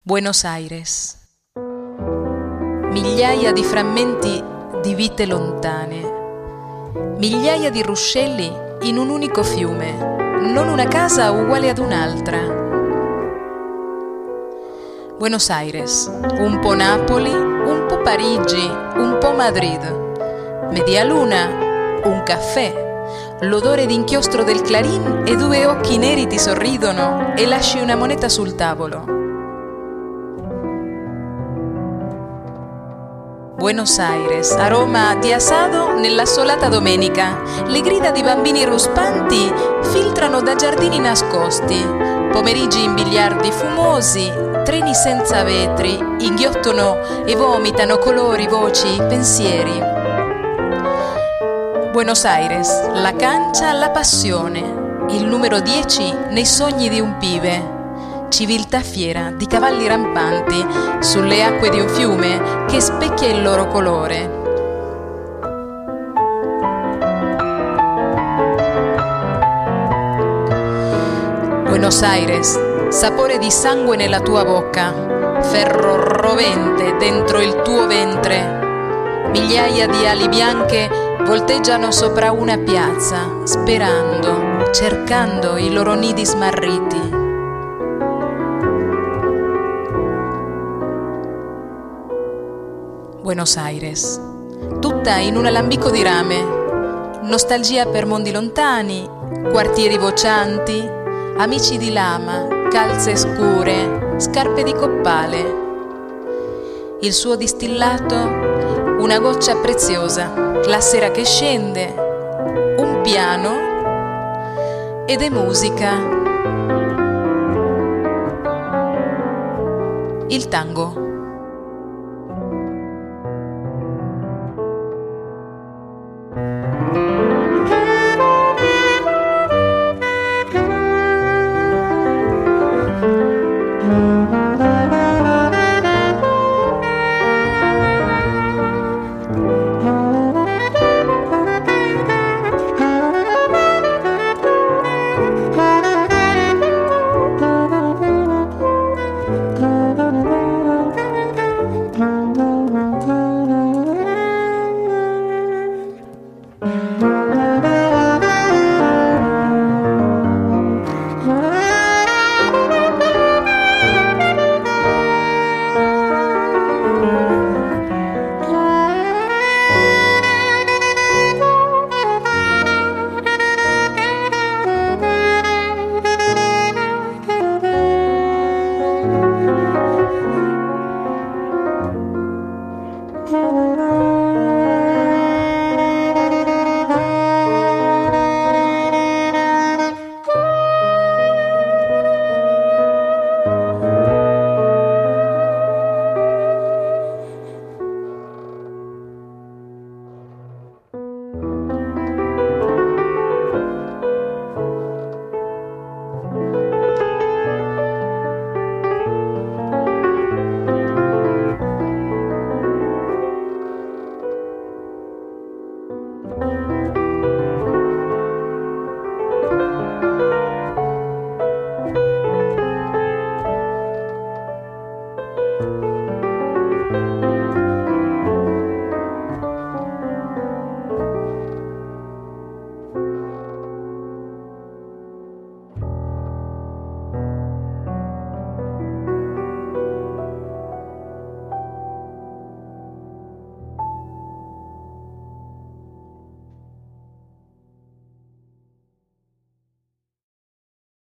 Buenos Aires. Migliaia di frammenti di vite lontane, migliaia di ruscelli in un unico fiume, non una casa uguale ad un'altra. Buenos Aires, un po' Napoli, un po' Parigi, un po' Madrid. Medialuna, un caffè, l'odore d'inchiostro del Clarín e due occhi neri ti sorridono e lasci una moneta sul tavolo. Buenos Aires, aroma di asado nella solata domenica. Le grida di bambini ruspanti filtrano da giardini nascosti. Pomeriggi in biliardi fumosi, treni senza vetri, inghiottono e vomitano colori, voci, pensieri. Buenos Aires, la cancia, la passione, il numero 10 nei sogni di un pibe. Civiltà fiera di cavalli rampanti sulle acque di un fiume che specchia il loro colore. Buenos Aires, sapore di sangue nella tua bocca, ferro rovente dentro il tuo ventre. Migliaia di ali bianche volteggiano sopra una piazza, sperando, cercando i loro nidi smarriti. Buenos Aires, tutta in un alambico di rame, nostalgia per mondi lontani, quartieri vocianti, amici di lama, calze scure, scarpe di coppale. Il suo distillato, una goccia preziosa, la sera che scende, un piano ed è musica. Il tango.